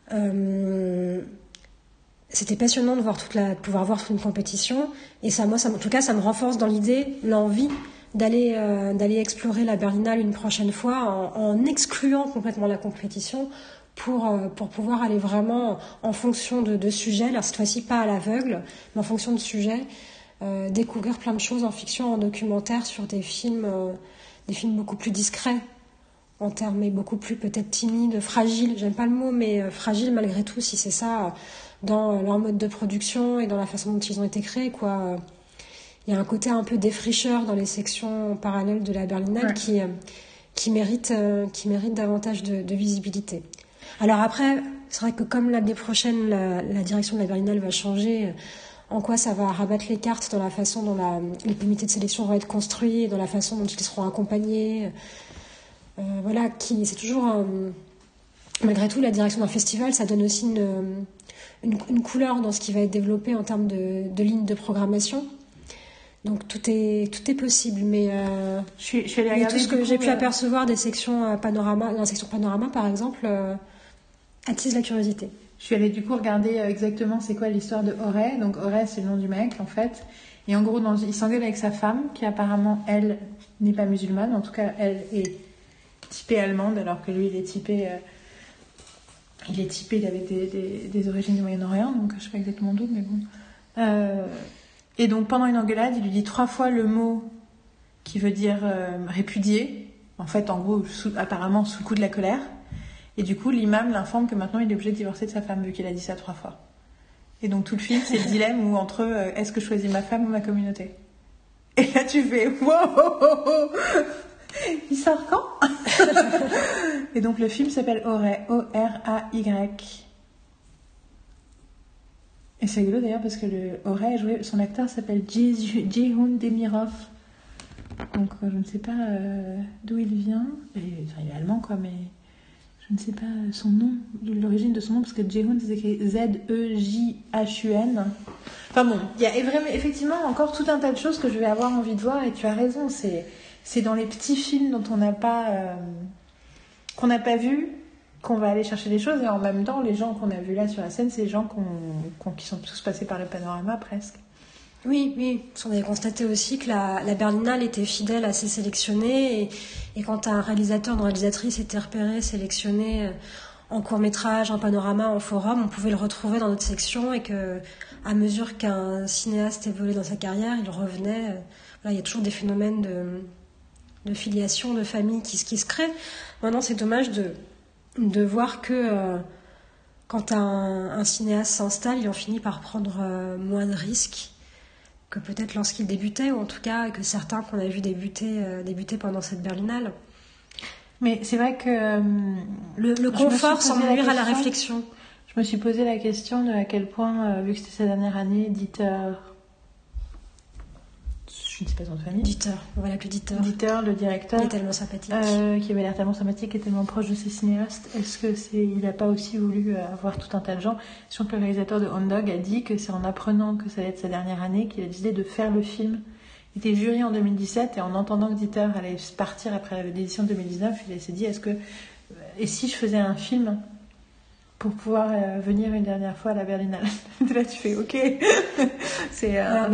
c'était passionnant de pouvoir voir toute une compétition. Et ça, moi, en tout cas, ça me renforce dans l'envie d'aller explorer la Berlinale une prochaine fois en excluant complètement la compétition pour pouvoir aller vraiment en fonction de sujets, alors cette fois-ci pas à l'aveugle, mais en fonction de sujets, découvrir plein de choses en fiction, en documentaire sur des films beaucoup plus discrets en termes, mais beaucoup plus peut-être timides, fragiles, j'aime pas le mot, mais fragiles malgré tout, si c'est ça, dans leur mode de production et dans la façon dont ils ont été créés, quoi. Il y a un côté un peu défricheur dans les sections parallèles de la Berlinale qui mérite davantage de visibilité. Alors après, c'est vrai que comme l'année prochaine, la direction de la Berlinale va changer, en quoi ça va rabattre les cartes dans la façon dont les comités de sélection vont être construits, dans la façon dont ils seront accompagnés. Voilà, c'est toujours... malgré tout, la direction d'un festival, ça donne aussi une couleur dans ce qui va être développé en termes de lignes de programmation. Donc tout est possible, mais je suis allée regarder tout ce que j'ai pu apercevoir des sections panorama, dans la section panorama par exemple, attise la curiosité. Je suis allée du coup regarder exactement c'est quoi l'histoire de Auray. Donc Auray, c'est le nom du mec en fait, Et en gros, il s'engueule avec sa femme, qui apparemment, elle, n'est pas musulmane. En tout cas, elle est typée allemande, alors que lui, il est typé, il avait des origines du Moyen-Orient, donc je sais pas exactement d'où, mais bon. Et donc, pendant une engueulade, il lui dit 3 fois le mot qui veut dire répudier. En fait, en gros, apparemment, sous le coup de la colère. Et du coup, l'imam l'informe que maintenant, il est obligé de divorcer de sa femme, vu qu'il a dit ça 3 fois. Et donc, tout le film, c'est le dilemme où entre est-ce que je choisis ma femme ou ma communauté. Et là, tu fais wow. Il sort quand? Et donc, le film s'appelle Oray, O-R-A-Y. Et c'est rigolo d'ailleurs parce que Oray, son acteur s'appelle Jehun Demirov. Donc, je ne sais pas d'où il vient. Il est allemand, quoi, mais je ne sais pas son nom, l'origine de son nom, parce que Jehun, c'est écrit Z-E-J-H-U-N. Enfin bon, il y a vraiment, effectivement encore tout un tas de choses que je vais avoir envie de voir, et tu as raison, c'est dans les petits films dont on n'a pas qu'on n'a pas vu qu'on va aller chercher des choses, et en même temps les gens qu'on a vus là sur la scène, c'est les gens qui sont tous passés par le panorama presque. Oui, on avait constaté aussi que la Berlinale était fidèle à ses sélectionnés, et quand un réalisateur ou une réalisatrice était repéré, sélectionné en court-métrage, en panorama, en forum, on pouvait le retrouver dans notre section, et que à mesure qu'un cinéaste évoluait dans sa carrière, il revenait. Voilà, il y a toujours des phénomènes de filiation, de famille qui se créent. Maintenant, c'est dommage de voir que quand un cinéaste s'installe, il en finit par prendre moins de risques que peut-être lorsqu'il débutait, ou en tout cas que certains qu'on a vu débuter pendant cette Berlinale. Mais c'est vrai que le confort semble nuire à la réflexion. Je me suis posé la question de à quel point, vu que c'était sa dernière année, Dieter, je ne sais pas son famille. Dieter, on va l'appeler Dieter. Dieter, le directeur. Il est tellement sympathique. Qui avait l'air tellement sympathique et tellement proche de ses cinéastes. Est-ce que il n'a pas aussi voulu avoir tout un tas de gens? Sachant que le réalisateur de Hound Dog a dit que c'est en apprenant que ça allait être sa dernière année qu'il a décidé de faire le film. Il était jury en 2017, et en entendant que Dieter allait partir après l'édition de 2019, il s'est dit et si je faisais un film pour pouvoir venir une dernière fois à la Berlinale. Là, tu fais OK. C'est un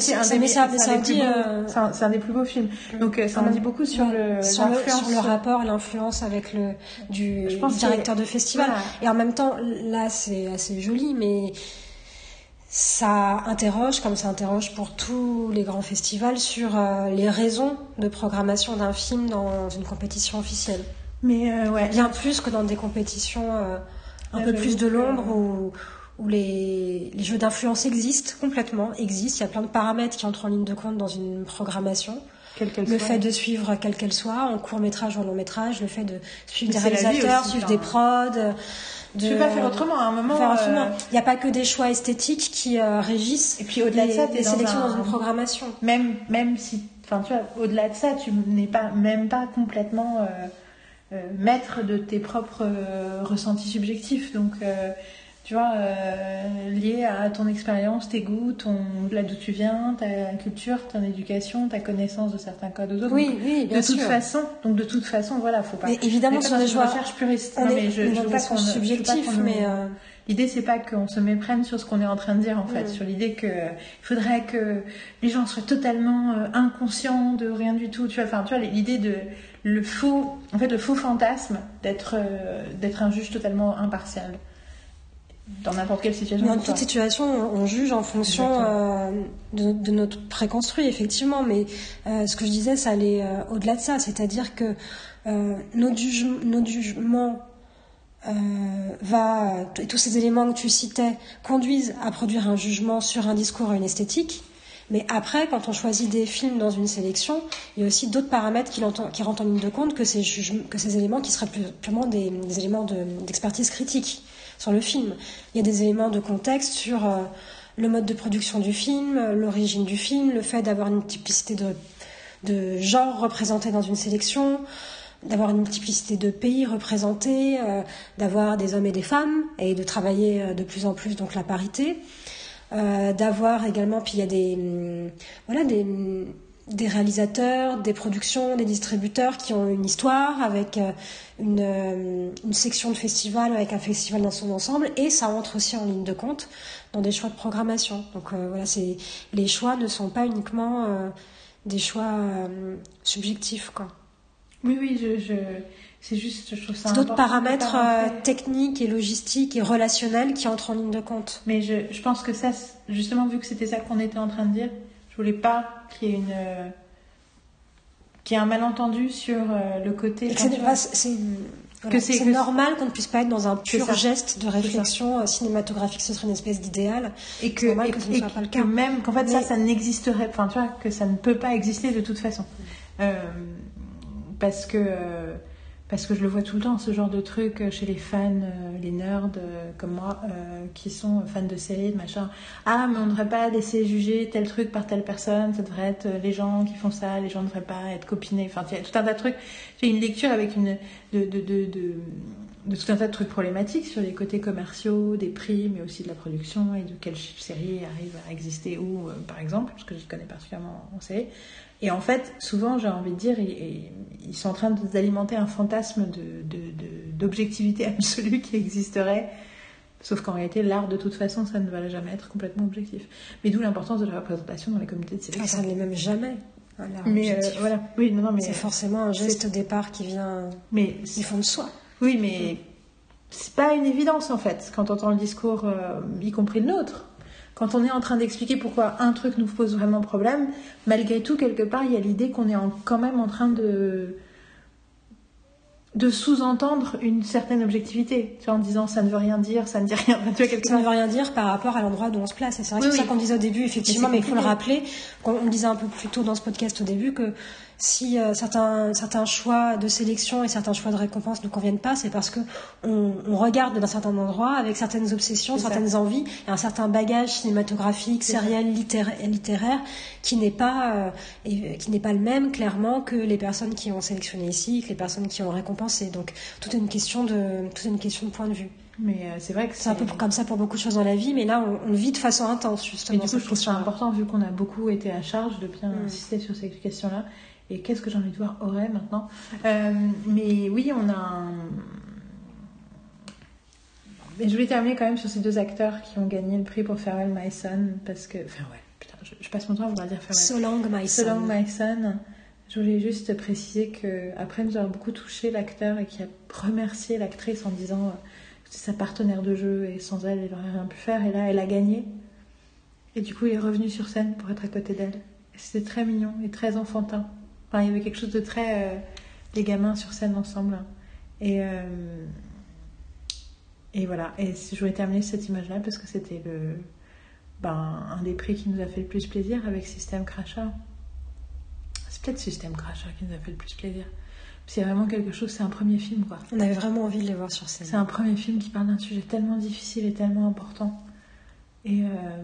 des plus beaux films. Donc, ça en dit beaucoup sur le rapport, l'influence avec du directeur de festival. Voilà. Et en même temps, là, c'est assez joli, mais ça interroge, comme ça interroge pour tous les grands festivals, sur les raisons de programmation d'un film dans une compétition officielle. Mais bien plus que dans des compétitions un peu plus de l'ombre, où les jeux d'influence existent. Il y a plein de paramètres qui entrent en ligne de compte dans une programmation. Le fait de suivre quelle qu'elle soit, en court-métrage ou en long-métrage, le fait de suivre des réalisateurs, suivre des prods. Tu peux pas faire autrement à un moment. Il n'y a pas que des choix esthétiques qui régissent. Et puis au-delà de ça, les sélections dans une programmation. Même si, enfin tu vois, au-delà de ça, tu n'es pas complètement maître de tes propres ressentis subjectifs. Donc tu vois, lié à ton expérience, tes goûts, là d'où tu viens, ta culture, ton éducation, ta connaissance de certains codes aux autres. Oui, bien sûr. De toute façon, voilà, faut pas. Mais évidemment, c'est une recherche puriste. Je veux pas qu'on subjectif, mais l'idée, c'est pas qu'on se méprenne sur ce qu'on est en train de dire, en fait, sur l'idée que il faudrait que les gens soient totalement inconscients de rien du tout. Tu vois, l'idée de le faux fantasme d'être un juge totalement impartial. Dans n'importe quelle situation. Dans toute situation, on juge en fonction de notre préconstruit, effectivement. Mais ce que je disais, ça allait au-delà de ça. C'est-à-dire que notre jugement et tous ces éléments que tu citais conduisent à produire un jugement sur un discours et une esthétique. Mais après, quand on choisit des films dans une sélection, il y a aussi d'autres paramètres qui rentrent en ligne de compte que ces éléments qui seraient purement des éléments d'expertise critique sur le film. Il y a des éléments de contexte sur le mode de production du film, l'origine du film, le fait d'avoir une multiplicité de genres représentés dans une sélection, d'avoir une multiplicité de pays représentés, d'avoir des hommes et des femmes, et de travailler de plus en plus donc la parité. D'avoir également, puis il y a des réalisateurs, des productions, des distributeurs qui ont une histoire avec une section de festival, avec un festival dans son ensemble, et ça entre aussi en ligne de compte dans des choix de programmation. Donc voilà, les choix ne sont pas uniquement des choix subjectifs, quoi. Oui, c'est juste, je trouve ça C'est d'autres important paramètres techniques et logistiques et relationnels qui entrent en ligne de compte. Mais je pense que ça, justement, vu que c'était ça qu'on était en train de dire, je voulais pas qu'il y ait qu'il y ait un malentendu sur le côté... C'est normal qu'on ne puisse pas être dans un pur geste de réflexion cinématographique, ce serait une espèce d'idéal. Et que ce ne soit pas le cas. Même qu'en fait ça n'existerait, enfin tu vois, que ça ne peut pas exister de toute façon. Parce que je le vois tout le temps, ce genre de truc chez les fans, les nerds comme moi, qui sont fans de séries, de machin. Ah, mais on ne devrait pas laisser juger tel truc par telle personne, ça devrait être les gens qui font ça, les gens ne devraient pas être copinés. Enfin, il y a tout un tas de trucs. J'ai une lecture avec de tout un tas de trucs problématiques sur les côtés commerciaux, des prix, mais aussi de la production et de quelle série arrive à exister où, par exemple, parce que je connais particulièrement en série. Et en fait, souvent, j'ai envie de dire, ils sont en train d'alimenter un fantasme d'objectivité absolue qui existerait. Sauf qu'en réalité, l'art, de toute façon, ça ne va jamais être complètement objectif. Mais d'où l'importance de la représentation dans les comités de sélection. Ça ne l'est même jamais. Mais voilà, oui, non, mais c'est forcément un geste au départ qui vient du fond de soi. Oui, mais c'est pas une évidence en fait quand on entend le discours, y compris le nôtre. Quand on est en train d'expliquer pourquoi un truc nous pose vraiment problème, malgré tout, quelque part, il y a l'idée qu'on est quand même en train de sous-entendre une certaine objectivité, tu vois, en disant ça ne veut rien dire, ça ne dit rien. Tu vois, ça ne veut rien dire par rapport à l'endroit d'où on se place. Et c'est vrai que c'est ça qu'on disait au début, effectivement, mais il faut le rappeler. On disait un peu plus tôt dans ce podcast au début que si certains choix de sélection et certains choix de récompense ne conviennent pas, c'est parce que on regarde d'un certain endroit avec certaines obsessions, certaines envies et un certain bagage cinématographique, sériel, littéraire qui n'est pas le même clairement que les personnes qui ont sélectionné ici, que les personnes qui ont récompensé. Donc tout est une question de point de vue. Mais c'est vrai que c'est un peu comme ça pour beaucoup de choses dans la vie, mais là on le vit de façon intense justement. Et du coup, je trouve ça important vu qu'on a beaucoup été à charge de bien insister sur ces questions-là. Et qu'est-ce que j'ai envie de voir Auré maintenant. Mais oui, on a Mais je voulais terminer quand même sur ces deux acteurs qui ont gagné le prix pour Farewell My Son, parce que... Farewell, putain, je passe mon temps à vouloir dire Farewell. So Long My Son. So Long My Son. Je voulais juste préciser qu'après nous avoir beaucoup touché l'acteur et qui a remercié l'actrice en disant que c'était sa partenaire de jeu et sans elle, il n'aurait rien pu faire. Et là, elle a gagné. Et du coup, il est revenu sur scène pour être à côté d'elle. Et c'était très mignon et très enfantin. Enfin, il y avait quelque chose de très... les gamins sur scène ensemble. Et voilà. Et je voulais terminer cette image-là parce que c'était un des prix qui nous a fait le plus plaisir avec System Crasher. C'est peut-être System Crasher qui nous a fait le plus plaisir. C'est vraiment quelque chose, c'est un premier film, quoi. On avait vraiment envie de les voir sur scène. C'est un premier film qui parle d'un sujet tellement difficile et tellement important. Et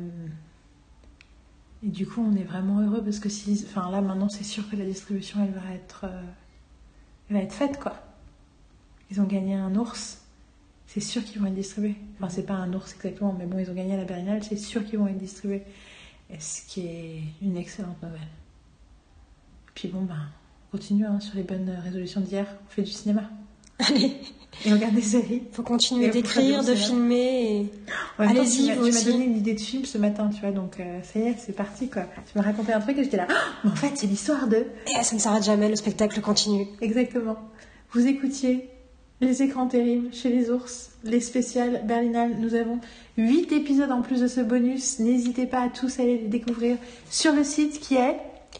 du coup, on est vraiment heureux parce que là, maintenant, c'est sûr que la distribution, elle va être faite, quoi. Ils ont gagné un ours. C'est sûr qu'ils vont être distribués. Enfin, c'est pas un ours exactement, mais bon, ils ont gagné à la Berlinale, c'est sûr qu'ils vont être distribués. Et ce qui est une excellente nouvelle. Puis bon, on continue sur les bonnes résolutions d'hier. On fait du cinéma. Allez. Et on regarde des séries. Il faut continuer d'écrire, de filmer. Et... Allez-y, tu m'as donné une idée de film ce matin, tu vois, donc ça y est, c'est parti, quoi. Tu m'as raconté un truc et j'étais là, mais en fait, c'est l'histoire de... Et ça ne s'arrête jamais, le spectacle continue. Exactement. Vous écoutiez Les Écrans Terribles chez les ours, les spéciales Berlinale. Nous avons 8 épisodes en plus de ce bonus. N'hésitez pas à tous aller les découvrir sur le site qui est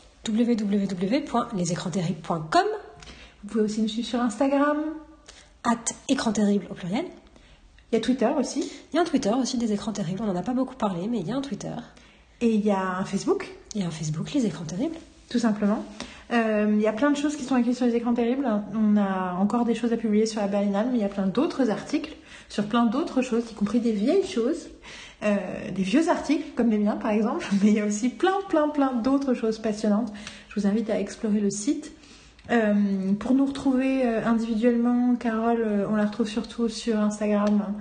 www.lesécransterribles.com. Vous pouvez aussi nous suivre sur Instagram @écran terrible au pluriel. Il y a Twitter aussi. Il y a un Twitter aussi des Écrans Terribles. On n'en a pas beaucoup parlé, mais il y a un Twitter. Et il y a un Facebook. Il y a un Facebook, Les Écrans Terribles. Tout simplement. Il y a plein de choses qui sont écrites sur Les Écrans Terribles. On a encore des choses à publier sur la Berlinale, mais il y a plein d'autres articles sur plein d'autres choses, y compris des vieilles choses, des vieux articles, comme les miens par exemple, mais il y a aussi plein d'autres choses passionnantes. Je vous invite à explorer le site. Pour nous retrouver individuellement, Carole, on la retrouve surtout sur Instagram,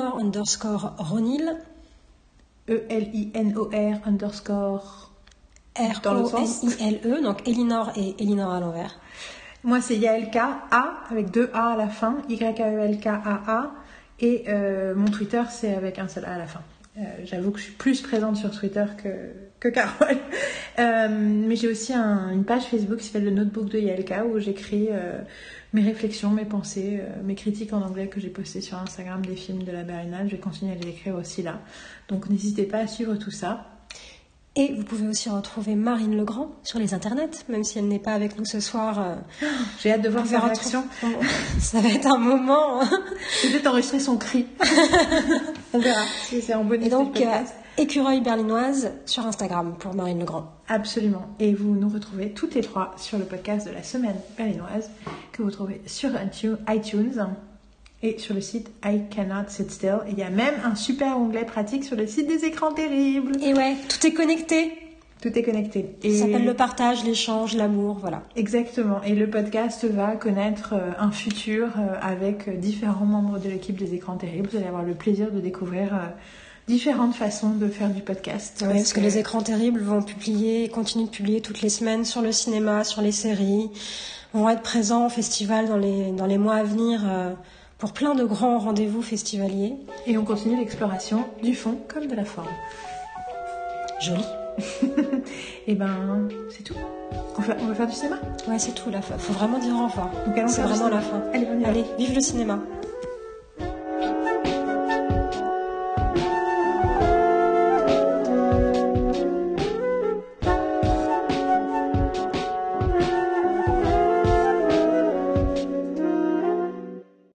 @Elinor_Ronil. ELINOR_ dans l'autre sens. R-O-N-I-L-E, donc Elinor et Elinor à l'envers. Moi, c'est Yaelka A, avec 2 A à la fin, Y-A-E-L-K-A-A. Et mon Twitter, c'est avec un seul A à la fin. J'avoue que je suis plus présente sur Twitter que Carole. Mais j'ai aussi une page Facebook qui s'appelle le Notebook de Yaelka, où j'écris mes réflexions, mes pensées, mes critiques en anglais que j'ai postées sur Instagram des films de la Berlinale. Je vais continuer à les écrire aussi là. Donc n'hésitez pas à suivre tout ça. Et vous pouvez aussi retrouver Marine Legrand sur les internets, même si elle n'est pas avec nous ce soir. J'ai hâte de voir sa réaction. Ça va être un moment. Je vais peut-être enregistrer son cri. On verra si c'est en bonus. Et donc, Écureuil berlinoise sur Instagram pour Marine Legrand. Absolument. Et vous nous retrouvez toutes les 3 sur le podcast de la semaine berlinoise que vous trouvez sur iTunes et sur le site I Cannot Sit Still. Et il y a même un super onglet pratique sur le site des écrans terribles. Et ouais, tout est connecté. Tout est connecté. Ça s'appelle le partage, l'échange, l'amour, voilà. Exactement. Et le podcast va connaître un futur avec différents membres de l'équipe des écrans terribles. Vous allez avoir le plaisir de découvrir différentes façons de faire du podcast. Ouais, parce que les écrans terribles vont continuent de publier toutes les semaines sur le cinéma, sur les séries, vont être présents au festival dans les mois à venir pour plein de grands rendez-vous festivaliers. Et on continue l'exploration du fond comme de la forme. Joli. Et ben, c'est tout. On va faire du cinéma. Ouais, c'est tout la fin. Faut vraiment dire au revoir. Donc allons c'est faire vraiment la fin. Allez, vive le cinéma.